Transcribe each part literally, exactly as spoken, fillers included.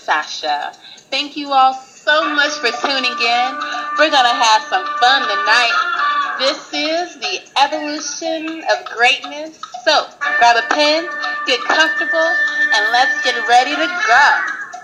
Sasha. Thank you all so much for tuning in. We're going to have some fun tonight. This is the evolution of greatness. So, grab a pen, get comfortable, and let's get ready to go.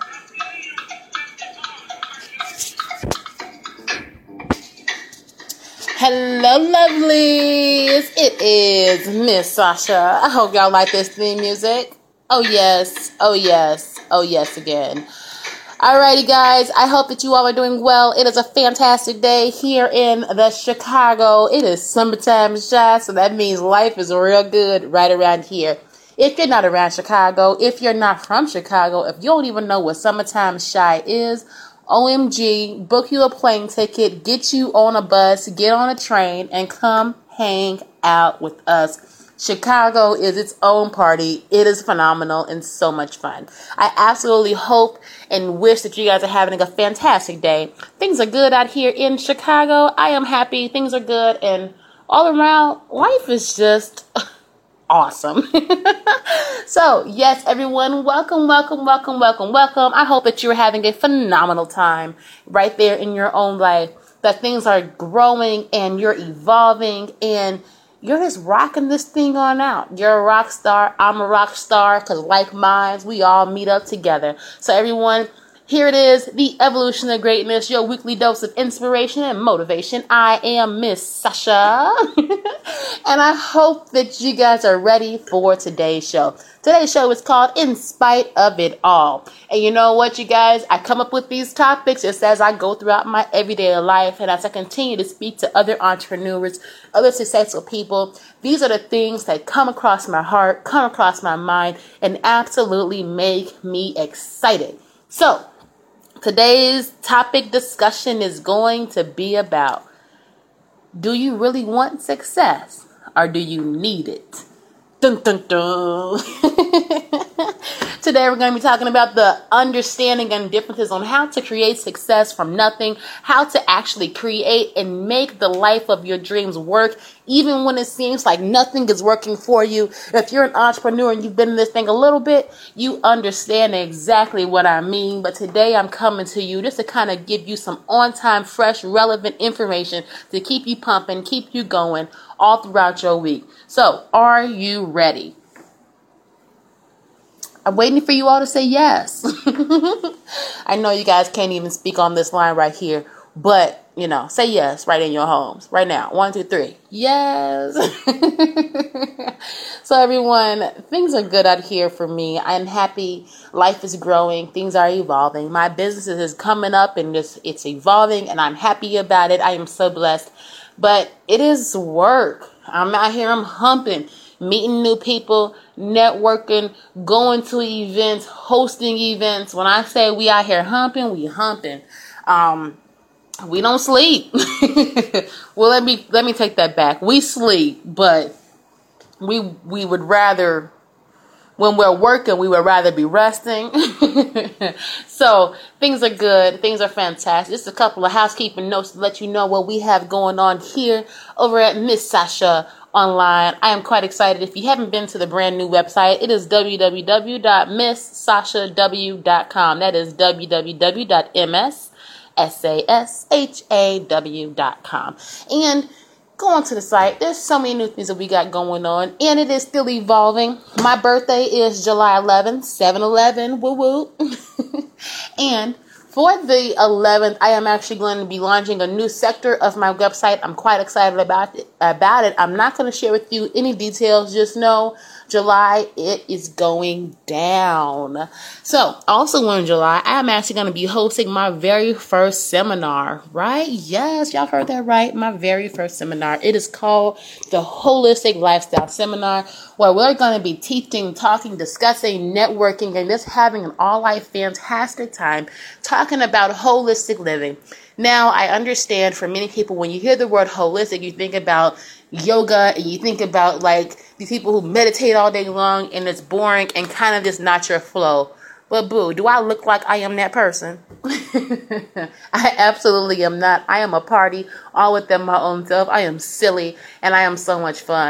Hello, lovelies. It is Miss Sasha. I hope y'all like this theme music. Oh, yes. Oh, yes. Oh, yes again. Alrighty, guys. I hope that you all are doing well. It is a fantastic day here in the Chicago. It is summertime shy, so that means life is real good right around here. If you're not around Chicago, if you're not from Chicago, if you don't even know what summertime shy is, O M G, book you a plane ticket, get you on a bus, get on a train, and come hang out with us. Chicago is its own party. It is phenomenal and so much fun. I absolutely hope and wish that you guys are having a fantastic day. Things are good out here in Chicago. I am happy. Things are good. And all around, life is just awesome. So, yes, everyone, welcome, welcome, welcome, welcome, welcome. I hope that you're having a phenomenal time right there in your own life, that things are growing and you're evolving and you're just rocking this thing on out. You're a rock star. I'm a rock star because like minds, we all meet up together. So, everyone, here it is, the evolution of greatness, your weekly dose of inspiration and motivation. I am Miss Sasha, and I hope that you guys are ready for today's show. Today's show is called In Spite of It All. And you know what, you guys? I come up with these topics just as I go throughout my everyday life, and as I continue to speak to other entrepreneurs, other successful people, these are the things that come across my heart, come across my mind, and absolutely make me excited. So, today's topic discussion is going to be about, do you really want success or do you need it? Dun, dun, dun. Today we're going to be talking about the understanding and differences on how to create success from nothing, how to actually create and make the life of your dreams work, even when it seems like nothing is working for you. If you're an entrepreneur and you've been in this thing a little bit, you understand exactly what I mean. But today I'm coming to you just to kind of give you some on-time, fresh, relevant information to keep you pumping, keep you going all throughout your week. So, are you ready? I'm waiting for you all to say yes. I know you guys can't even speak on this line right here, but, you know, say yes right in your homes right now. One, two, three. Yes. So, everyone, things are good out here for me. I'm happy. Life is growing. Things are evolving. My business is coming up and just, it's evolving, and I'm happy about it. I am so blessed. But it is work. I'm out here. I'm humping. Meeting new people, networking, going to events, hosting events. When I say we out here humping, we humping. Um, we don't sleep. Well, let me let me take that back. We sleep, but we we would rather, when we're working, we would rather be resting. So things are good. Things are fantastic. Just a couple of housekeeping notes to let you know what we have going on here over at Miss Sasha Online. I am quite excited. If you haven't been to the brand new website, it is w w w dot miss sasha w dot com. That is w w w dot miss sasha w dot com. And go on to the site. There's so many new things that we got going on, and it is still evolving. My birthday is July eleventh, seven eleven, woo woo. And for the eleventh, I am actually going to be launching a new sector of my website. I'm quite excited about it. About it. I'm not going to share with you any details. Just know July, it is going down. So, also in July, I'm actually going to be hosting my very first seminar, right? Yes, y'all heard that right. My very first seminar. It is called the Holistic Lifestyle Seminar, where we're going to be teaching, talking, discussing, networking, and just having an all-life fantastic time talking about holistic living. Now, I understand for many people, when you hear the word holistic, you think about yoga and you think about like these people who meditate all day long and it's boring and kind of just not your flow. But boo, do I look like I am that person? I absolutely am not. I am a party all within my own self. I am silly and I am so much fun.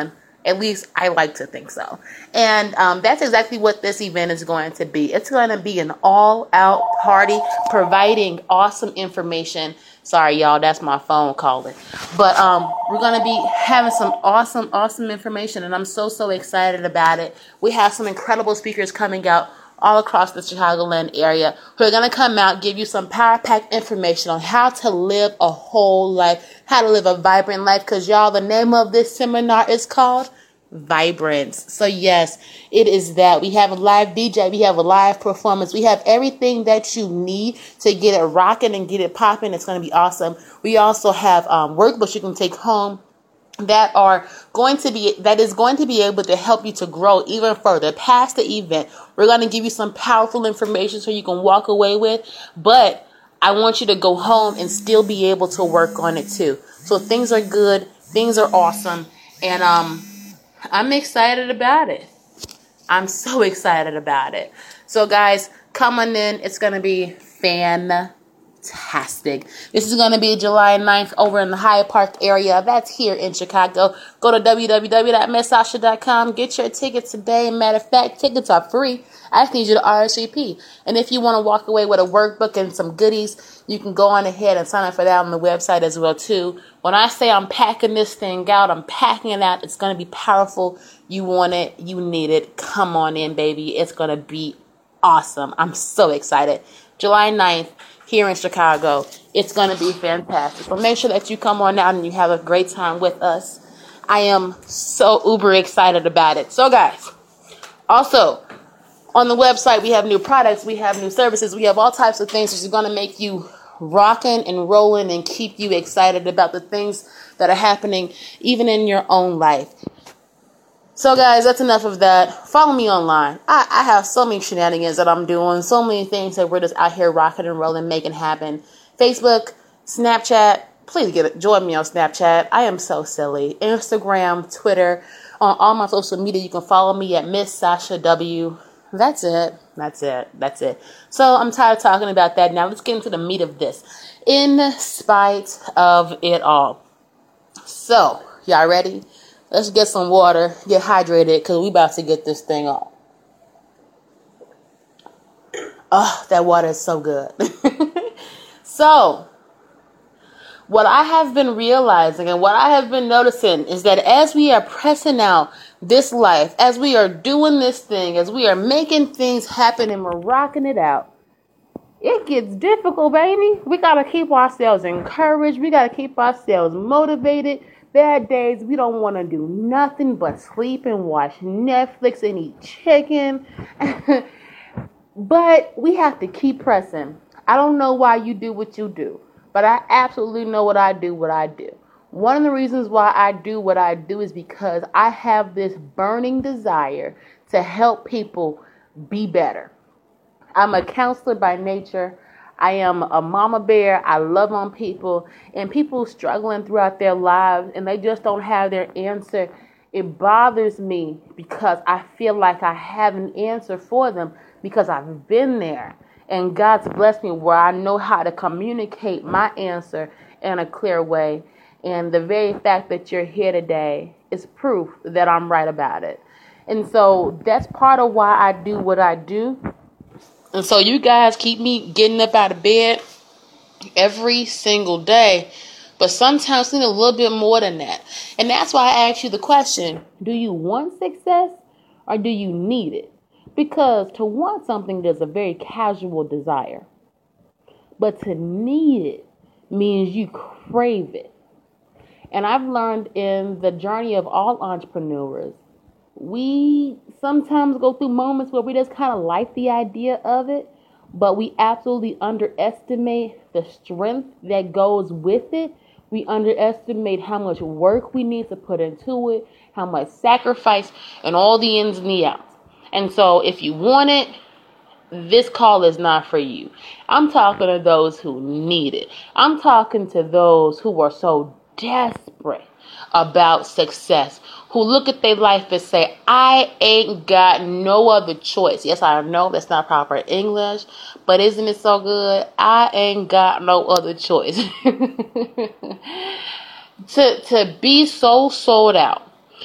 At least I like to think so. And um, that's exactly what this event is going to be. It's going to be an all-out party providing awesome information. Sorry, y'all, that's my phone calling. But um, we're going to be having some awesome, awesome information, and I'm so, so excited about it. We have some incredible speakers coming out all across the Chicagoland area who are going to come out, give you some power-packed information on how to live a whole life, how to live a vibrant life, because, y'all, the name of this seminar is called Vibrance. So, yes, it is that. We have a live D J. We have a live performance. We have everything that you need to get it rocking and get it popping. It's going to be awesome. We also have um, workbooks you can take home that are going to be that is going to be able to help you to grow even further past the event. We're going to give you some powerful information so you can walk away with, but I want you to go home and still be able to work on it too. So things are good, things are awesome, and um I'm excited about it. I'm so excited about it. So guys, come on in. It's going to be fantastic. Fantastic. This is going to be July ninth over in the Hyde Park area. That's here in Chicago. Go to w w w dot miss sasha dot com. Get your tickets today. Matter of fact, tickets are free. I just need you to R S V P. And if you want to walk away with a workbook and some goodies, you can go on ahead and sign up for that on the website as well too. When I say I'm packing this thing out, I'm packing it out. It's going to be powerful. You want it. You need it. Come on in, baby. It's going to be awesome. I'm so excited. July ninth. Here in Chicago. It's going to be fantastic. So make sure that you come on out and you have a great time with us. I am so uber excited about it. So guys, also on the website, we have new products, we have new services, we have all types of things that are going to make you rocking and rolling and keep you excited about the things that are happening even in your own life. So guys, that's enough of that. Follow me online. I, I have so many shenanigans that I'm doing. So many things that we're just out here rocking and rolling, making happen. Facebook, Snapchat. Please get it. Join me on Snapchat. I am so silly. Instagram, Twitter. On all my social media, you can follow me at Miss Sasha W. That's it. That's it. That's it. So I'm tired of talking about that. Now let's get into the meat of this. In spite of it all. So, y'all ready? Let's get some water, get hydrated, because we about to get this thing off. Oh, that water is so good. So, what I have been realizing and what I have been noticing is that as we are pressing out this life, as we are doing this thing, as we are making things happen and we're rocking it out, it gets difficult, baby. We got to keep ourselves encouraged. We got to keep ourselves motivated. Bad days, we don't want to do nothing but sleep and watch Netflix and eat chicken. But we have to keep pressing. I don't know why you do what you do, but I absolutely know what I do, what I do. One of the reasons why I do what I do is because I have this burning desire to help people be better. I'm a counselor by nature. I am a mama bear. I love on people, and people struggling throughout their lives and they just don't have their answer. It bothers me because I feel like I have an answer for them because I've been there, and God's blessed me where I know how to communicate my answer in a clear way. And the very fact that you're here today is proof that I'm right about it. And so that's part of why I do what I do. And so you guys keep me getting up out of bed every single day. But sometimes need a little bit more than that. And that's why I ask you the question, do you want success or do you need it? Because to want something is a very casual desire. But to need it means you crave it. And I've learned in the journey of all entrepreneurs, we sometimes go through moments where we just kind of like the idea of it, but we absolutely underestimate the strength that goes with it. We underestimate how much work we need to put into it, how much sacrifice, and all the ins and the outs. And so if you want it, this call is not for you. I'm talking to those who need it. I'm talking to those who are so desperate about success, who look at their life and say, I ain't got no other choice. Yes, I know that's not proper English, but isn't it so good? I ain't got no other choice. to, to be so sold out,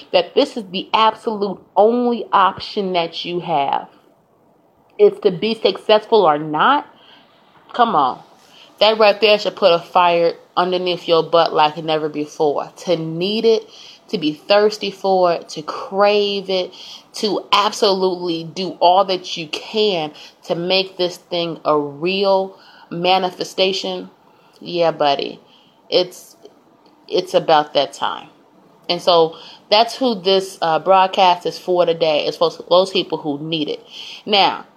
that this is the absolute only option that you have. It's to be successful or not. Come on. That right there should put a fire underneath your butt like never before. To need it, to be thirsty for it, to crave it, to absolutely do all that you can to make this thing a real manifestation. Yeah, buddy. It's it's about that time. And so that's who this uh, broadcast is for today. It's for those people who need it. Now,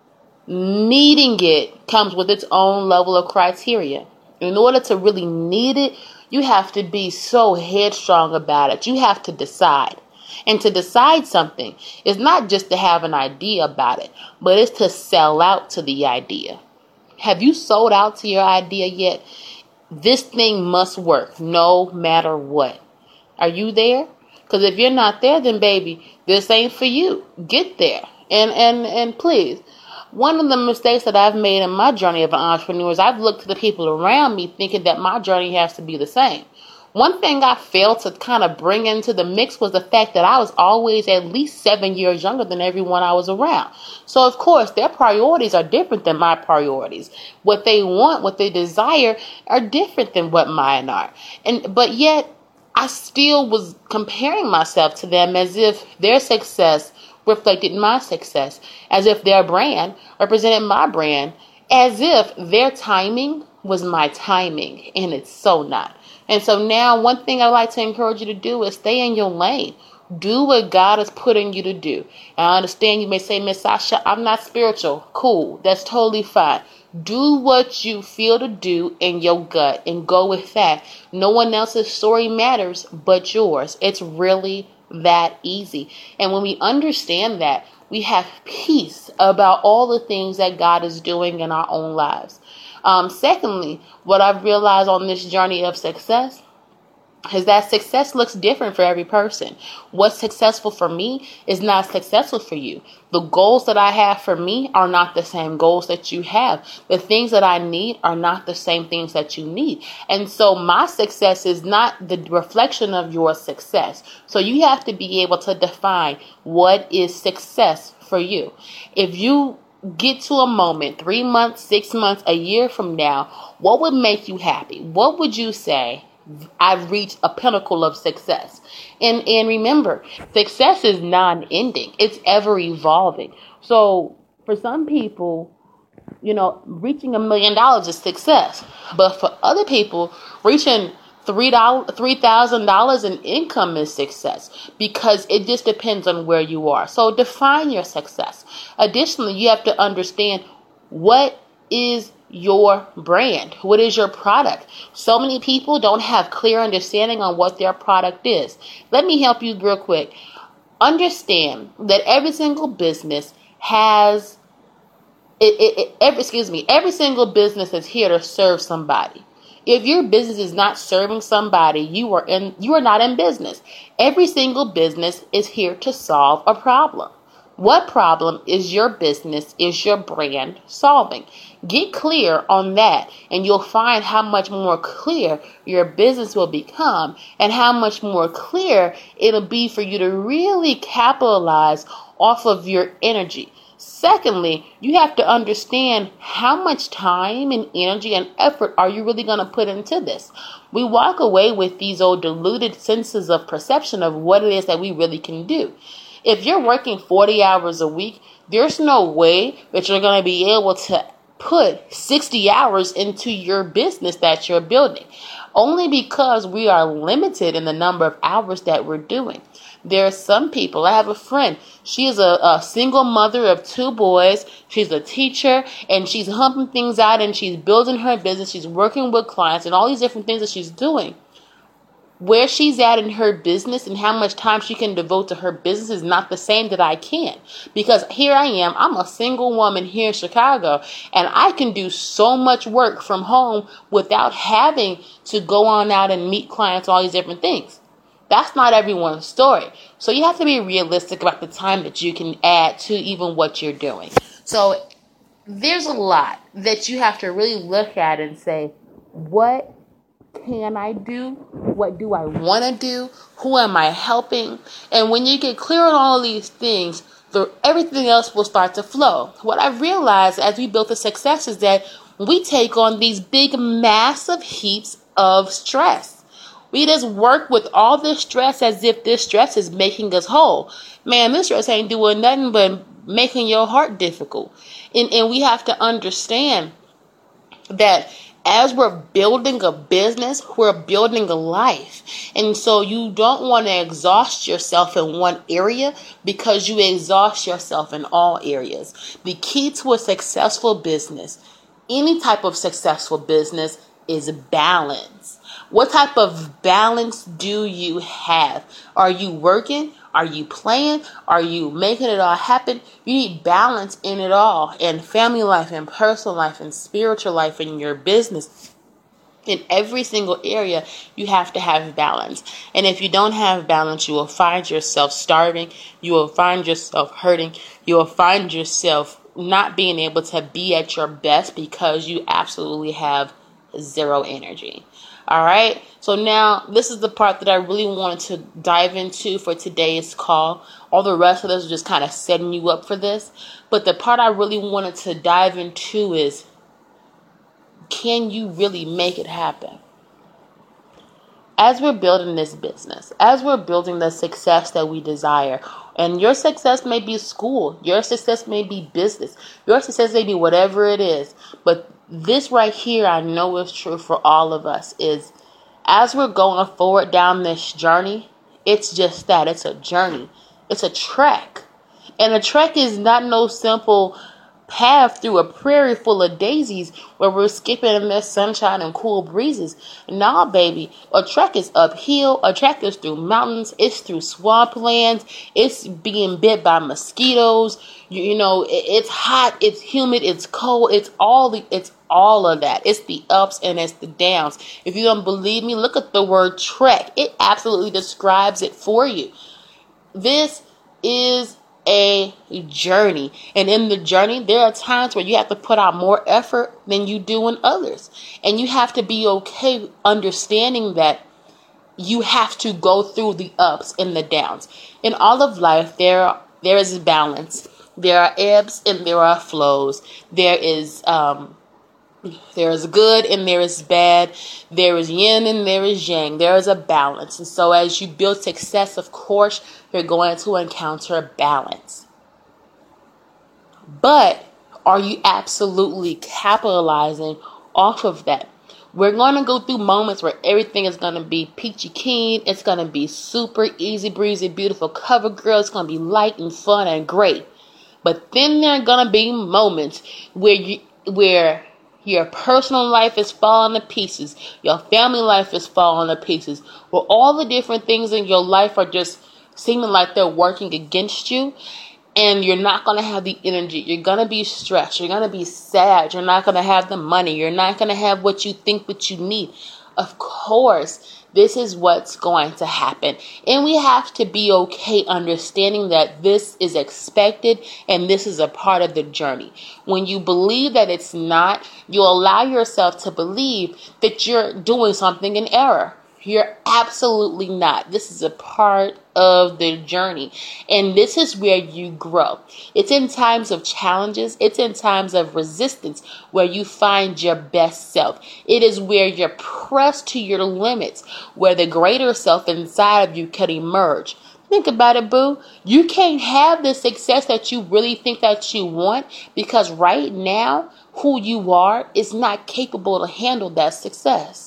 needing it comes with its own level of criteria. In order to really need it, you have to be so headstrong about it. You have to decide. And to decide something is not just to have an idea about it, but it's to sell out to the idea. Have you sold out to your idea yet? This thing must work no matter what. Are you there? Because if you're not there, then baby, this ain't for you. Get there. And and and please. One of the mistakes that I've made in my journey of an entrepreneur is I've looked to the people around me thinking that my journey has to be the same. One thing I failed to kind of bring into the mix was the fact that I was always at least seven years younger than everyone I was around. So, of course, their priorities are different than my priorities. What they want, what they desire are different than what mine are. And but yet, I still was comparing myself to them as if their success reflected my success, as if their brand represented my brand, as if their timing was my timing, and it's so not. And so now one thing I like to encourage you to do is stay in your lane. Do what God is putting you to do. And I understand you may say, Miss Sasha, I'm not spiritual. Cool. That's totally fine. Do what you feel to do in your gut and go with that. No one else's story matters but yours. It's really that easy. And when we understand that, we have peace about all the things that God is doing in our own lives. Um, secondly, what I've realized on this journey of success is that success looks different for every person. What's successful for me is not successful for you. The goals that I have for me are not the same goals that you have. The things that I need are not the same things that you need. And so my success is not the reflection of your success. So you have to be able to define what is success for you. If you get to a moment, three months, six months, a year from now, what would make you happy? What would you say? I've reached a pinnacle of success. And and remember, success is non-ending. It's ever evolving. So for some people, you know, reaching a million dollars is success. But for other people, reaching three dollars, three thousand dollars in income is success, because it just depends on where you are. So define your success. Additionally, you have to understand what is your brand. What is your product? So many people don't have clear understanding on what their product is. Let me help you real quick. Understand that every single business has, it, it, it, every, excuse me, every single business is here to serve somebody. If your business is not serving somebody, you are in, you are not in business. Every single business is here to solve a problem. What problem is your business, is your brand solving? Get clear on that, and you'll find how much more clear your business will become and how much more clear it'll be for you to really capitalize off of your energy. Secondly, you have to understand how much time and energy and effort are you really going to put into this. We walk away with these old diluted senses of perception of what it is that we really can do. If you're working forty hours a week, there's no way that you're going to be able to put sixty hours into your business that you're building, only because we are limited in the number of hours that we're doing. There are some people, I have a friend, she is a, a single mother of two boys, she's a teacher, and she's humping things out, and she's building her business, she's working with clients, and all these different things that she's doing. Where she's at in her business and how much time she can devote to her business is not the same that I can. Because here I am, I'm a single woman here in Chicago, and I can do so much work from home without having to go on out and meet clients, all these different things. That's not everyone's story. So you have to be realistic about the time that you can add to even what you're doing. So there's a lot that you have to really look at and say, what can I do? What do I want to do? Who am I helping? And when you get clear on all of these things, the, everything else will start to flow. What I realized as we built the success is that we take on these big, massive heaps of stress. We just work with all this stress as if this stress is making us whole. Man, this stress ain't doing nothing but making your heart difficult. And, and we have to understand that as we're building a business, we're building a life. And so you don't want to exhaust yourself in one area because you exhaust yourself in all areas. The key to a successful business, any type of successful business, is balance. What type of balance do you have? Are you working? Are you playing? Are you making it all happen? You need balance in it all. In family life, in personal life, in spiritual life, in your business. In every single area, you have to have balance. And if you don't have balance, you will find yourself starving. You will find yourself hurting. You will find yourself not being able to be at your best because you absolutely have zero energy. All right. So now this is the part that I really wanted to dive into for today's call. All the rest of this is just kind of setting you up for this. But the part I really wanted to dive into is, can you really make it happen? As we're building this business, as we're building the success that we desire, and your success may be school, your success may be business, your success may be whatever it is, but this right here, I know is true for all of us, is as we're going forward down this journey, it's just that. It's a journey. It's a trek. And a trek is not no simple path through a prairie full of daisies where we're skipping in the sunshine and cool breezes. Nah, baby. A trek is uphill. A trek is through mountains. It's through swamplands. It's being bit by mosquitoes. You, you know, it, it's hot. It's humid. It's cold. It's all the. It's all of that. It's the ups and it's the downs. If you don't believe me, look at the word trek. It absolutely describes it for you. This is a journey, and in the journey there are times where you have to put out more effort than you do in others, and you have to be okay understanding that you have to go through the ups and the downs. In all of life, there there is balance. There are ebbs and there are flows. There is um there is good and there is bad. There is yin and there is yang. There is a balance. And so as you build success, of course, you're going to encounter balance. But are you absolutely capitalizing off of that? We're going to go through moments where everything is going to be peachy keen. It's going to be super easy breezy, beautiful cover girl. It's going to be light and fun and great. But then there are going to be moments where you, where your personal life is falling to pieces. Your family life is falling to pieces. Where all the different things in your life are just seeming like they're working against you. And you're not going to have the energy. You're going to be stressed. You're going to be sad. You're not going to have the money. You're not going to have what you think that you need. Of course, this is what's going to happen. And we have to be okay understanding that this is expected and this is a part of the journey. When you believe that it's not, you allow yourself to believe that you're doing something in error. You're absolutely not. This is a part of the journey. And this is where you grow. It's in times of challenges. It's in times of resistance where you find your best self. It is where you're pressed to your limits, where the greater self inside of you can emerge. Think about it, boo. You can't have the success that you really think that you want because right now, who you are is not capable to handle that success.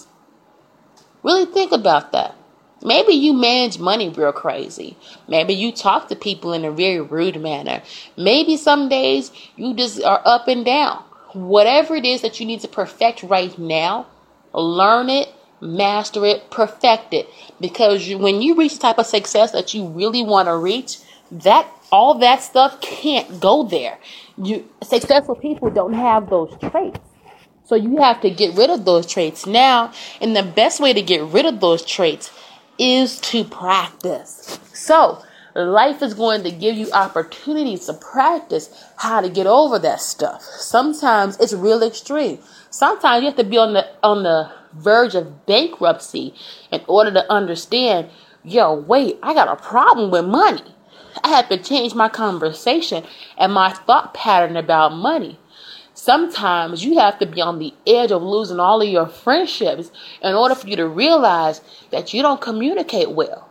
Really think about that. Maybe you manage money real crazy. Maybe you talk to people in a very rude manner. Maybe some days you just are up and down. Whatever it is that you need to perfect right now, learn it, master it, perfect it. Because you, when you reach the type of success that you really want to reach, that all that stuff can't go there. You successful people don't have those traits. So you have to get rid of those traits now. And the best way to get rid of those traits is to practice. So life is going to give you opportunities to practice how to get over that stuff. Sometimes it's real extreme. Sometimes you have to be on the on the verge of bankruptcy in order to understand, yo, wait, I got a problem with money. I have to change my conversation and my thought pattern about money. Sometimes you have to be on the edge of losing all of your friendships in order for you to realize that you don't communicate well.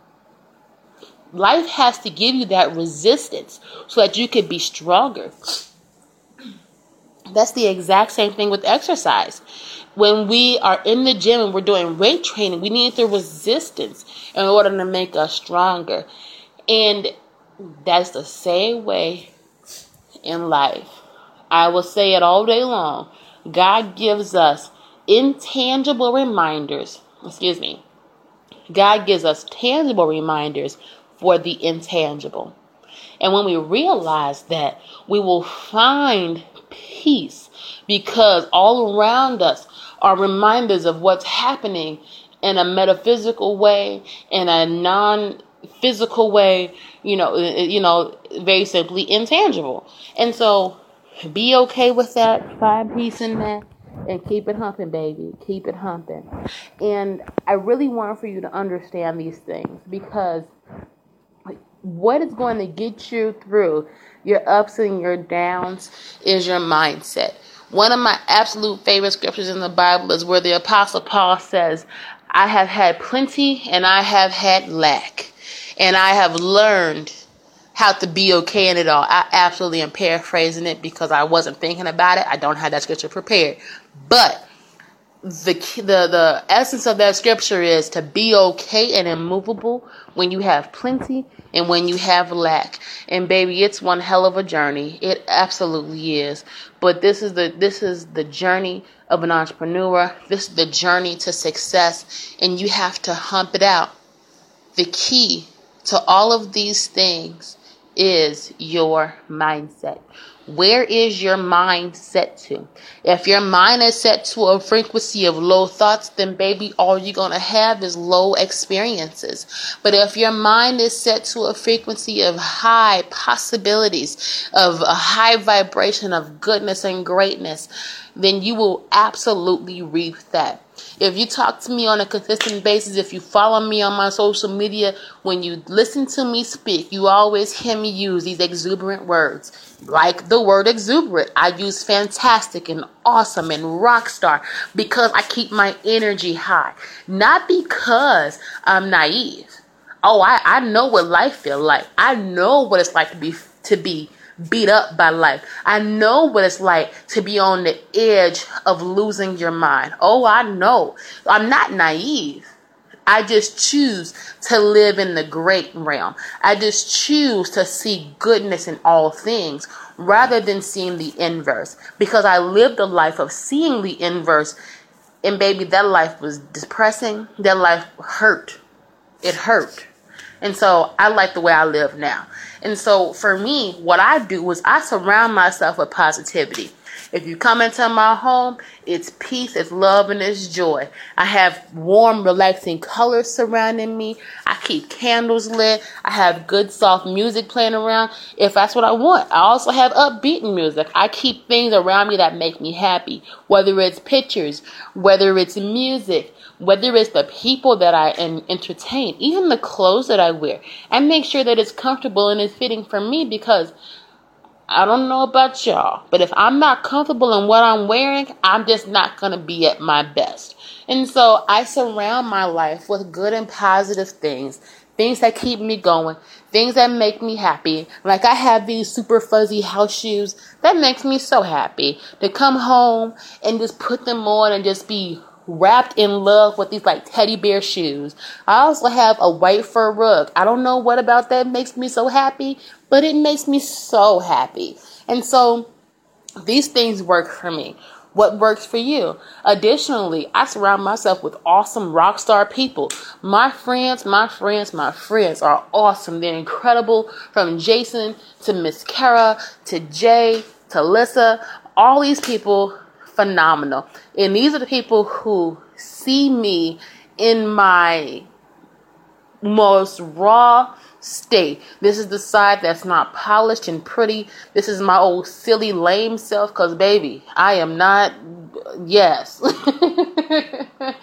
Life has to give you that resistance so that you can be stronger. That's the exact same thing with exercise. When we are in the gym and we're doing weight training, we need the resistance in order to make us stronger. And that's the same way in life. I will say it all day long. God gives us intangible reminders. Excuse me. God gives us tangible reminders for the intangible. And when we realize that, we will find peace, because all around us are reminders of what's happening in a metaphysical way, in a non-physical way, you know, you know, very simply intangible. And so be okay with that, find peace in that, and keep it humping, baby. Keep it humping. And I really want for you to understand these things, because what is going to get you through your ups and your downs is your mindset. One of my absolute favorite scriptures in the Bible is where the Apostle Paul says, I have had plenty and I have had lack, and I have learned how to be okay in it all. I absolutely am paraphrasing it because I wasn't thinking about it. I don't have that scripture prepared. But the the the essence of that scripture is to be okay and immovable when you have plenty and when you have lack. And baby, it's one hell of a journey. It absolutely is. But this is the this is the journey of an entrepreneur. This is the journey to success, and you have to hump it out. The key to all of these things is your mindset. Where is your mind set to? If your mind is set to a frequency of low thoughts, then baby, all you're going to have is low experiences. But if your mind is set to a frequency of high possibilities, of a high vibration of goodness and greatness, then you will absolutely reap that. If you talk to me on a consistent basis, if you follow me on my social media, when you listen to me speak, you always hear me use these exuberant words. Like the word exuberant, I use fantastic and awesome and rock star because I keep my energy high. Not because I'm naive. Oh, I, I know what life feels like. I know what it's like to be to be beat up by life. I know what it's like to be on the edge of losing your mind. Oh, I know. I'm not naive. I just choose to live in the great realm. I just choose to see goodness in all things rather than seeing the inverse, because I lived a life of seeing the inverse, and baby, that life was depressing. That life hurt. It hurt. And so I like the way I live now. And so for me, what I do is I surround myself with positivity. If you come into my home, it's peace, it's love, and it's joy. I have warm, relaxing colors surrounding me. I keep candles lit. I have good, soft music playing around if that's what I want. I also have upbeat music. I keep things around me that make me happy, whether it's pictures, whether it's music, whether it's the people that I entertain, even the clothes that I wear. I make sure that it's comfortable and it's fitting for me, because I don't know about y'all, but if I'm not comfortable in what I'm wearing, I'm just not going to be at my best. And so I surround my life with good and positive things, things that keep me going, things that make me happy. Like I have these super fuzzy house shoes that makes me so happy to come home and just put them on and just be wrapped in love with these like teddy bear shoes. I also have a white fur rug. I don't know what about that makes me so happy, but it makes me so happy. And so these things work for me. What works for you? Additionally, I surround myself with awesome rock star people. My friends, my friends, my friends are awesome. They're incredible. From Jason to Miss Kara to Jay to Lissa, all these people, phenomenal. And these are the people who see me in my most raw state. This is the side that's not polished and pretty. This is my old silly lame self, because baby, I am not, yes.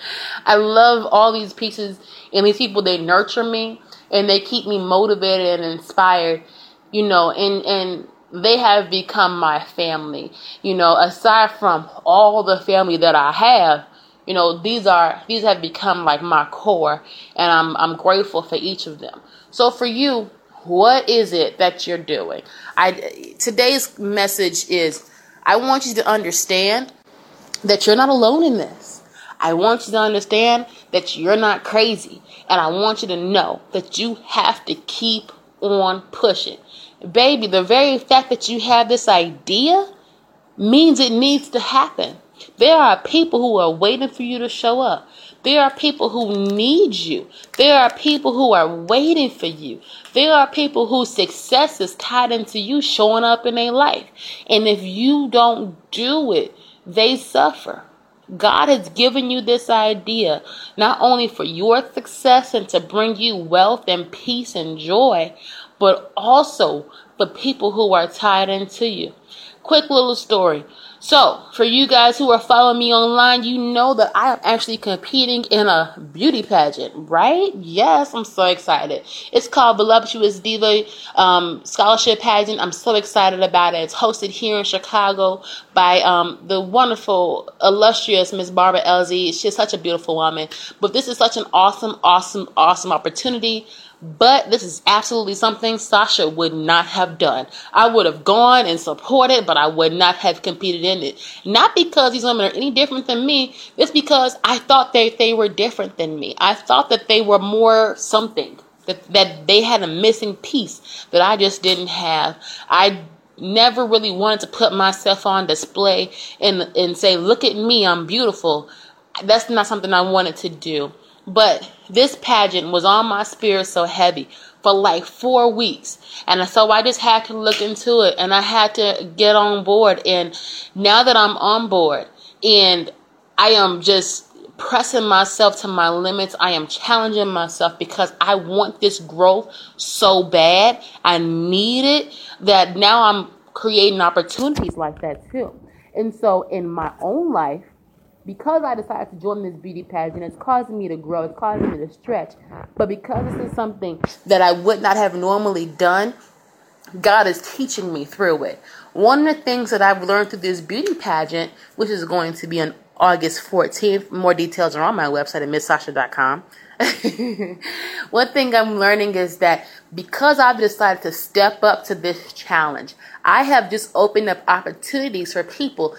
I love all these pieces and these people. They nurture me and they keep me motivated and inspired, you know, and, and they have become my family. You know, aside from all the family that I have, you know, these are, these have become like my core, and I'm, I'm grateful for each of them. So for you, what is it that you're doing? I, today's message is, I want you to understand that you're not alone in this. I want you to understand that you're not crazy. And I want you to know that you have to keep on pushing. Baby, the very fact that you have this idea means it needs to happen. There are people who are waiting for you to show up. There are people who need you. There are people who are waiting for you. There are people whose success is tied into you showing up in their life. And if you don't do it, they suffer. God has given you this idea not only for your success and to bring you wealth and peace and joy, but also for people who are tied into you. Quick little story. So, for you guys who are following me online, you know that I am actually competing in a beauty pageant, right? Yes, I'm so excited. It's called Voluptuous Diva um, Scholarship Pageant. I'm so excited about it. It's hosted here in Chicago by um, the wonderful, illustrious Miss Barbara Elsie. She's such a beautiful woman. But this is such an awesome, awesome, awesome opportunity. But this is absolutely something Sasha would not have done. I would have gone and supported, but I would not have competed in it. Not because these women are any different than me. It's because I thought that they were different than me. I thought that they were more something, that, that they had a missing piece that I just didn't have. I never really wanted to put myself on display and, and say, look at me, I'm beautiful. That's not something I wanted to do. But this pageant was on my spirit so heavy for like four weeks. And so I just had to look into it and I had to get on board. And now that I'm on board and I am just pressing myself to my limits, I am challenging myself because I want this growth so bad. I need it, that now I'm creating opportunities like that too. And so in my own life, because I decided to join this beauty pageant, it's causing me to grow. It's causing me to stretch. But because this is something that I would not have normally done, God is teaching me through it. One of the things that I've learned through this beauty pageant, which is going to be on August fourteenth, more details are on my website at miss sasha dot com. One thing I'm learning is that because I've decided to step up to this challenge, I have just opened up opportunities for people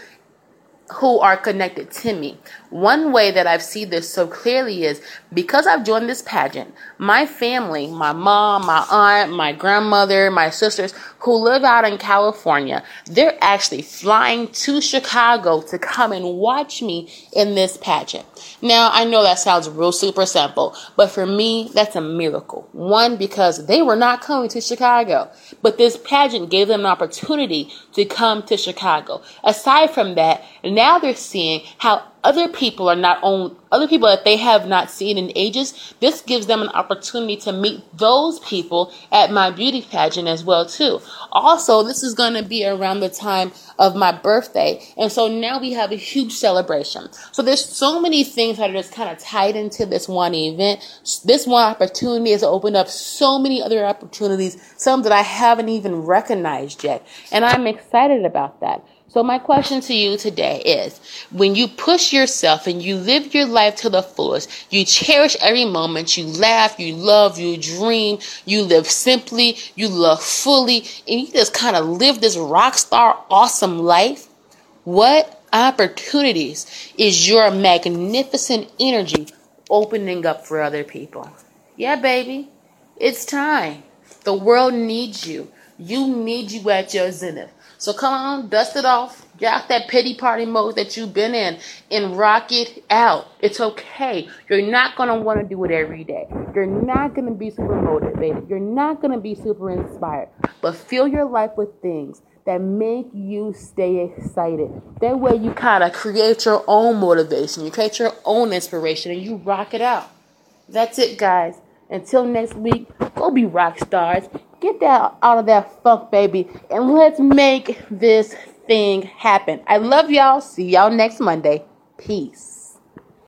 who are connected to me. One way that I've seen this so clearly is because I've joined this pageant, my family, my mom, my aunt, my grandmother, my sisters who live out in California, they're actually flying to Chicago to come and watch me in this pageant. Now, I know that sounds real super simple, but for me, that's a miracle. One, because they were not coming to Chicago, but this pageant gave them an opportunity to come to Chicago. Aside from that, now they're seeing how other people are not on other people that they have not seen in ages. This gives them an opportunity to meet those people at my beauty pageant as well too. Also, this is going to be around the time of my birthday, and so now we have a huge celebration. So there's so many things that are just kind of tied into this one event. This one opportunity has opened up so many other opportunities, some that I haven't even recognized yet, and I'm excited about that. So my question to you today is, when you push yourself and you live your life to the fullest, you cherish every moment, you laugh, you love, you dream, you live simply, you love fully, and you just kind of live this rock star awesome life, what opportunities is your magnificent energy opening up for other people? Yeah, baby, it's time. The world needs you. You need you at your zenith. So come on, dust it off, get out that pity party mode that you've been in and rock it out. It's okay. You're not going to want to do it every day. You're not going to be super motivated. You're not going to be super inspired. But fill your life with things that make you stay excited. That way you kind of create your own motivation. You create your own inspiration and you rock it out. That's it, guys. Until next week, go be rock stars. Get that out of that funk, baby, and let's make this thing happen. I love y'all. See y'all next Monday. Peace.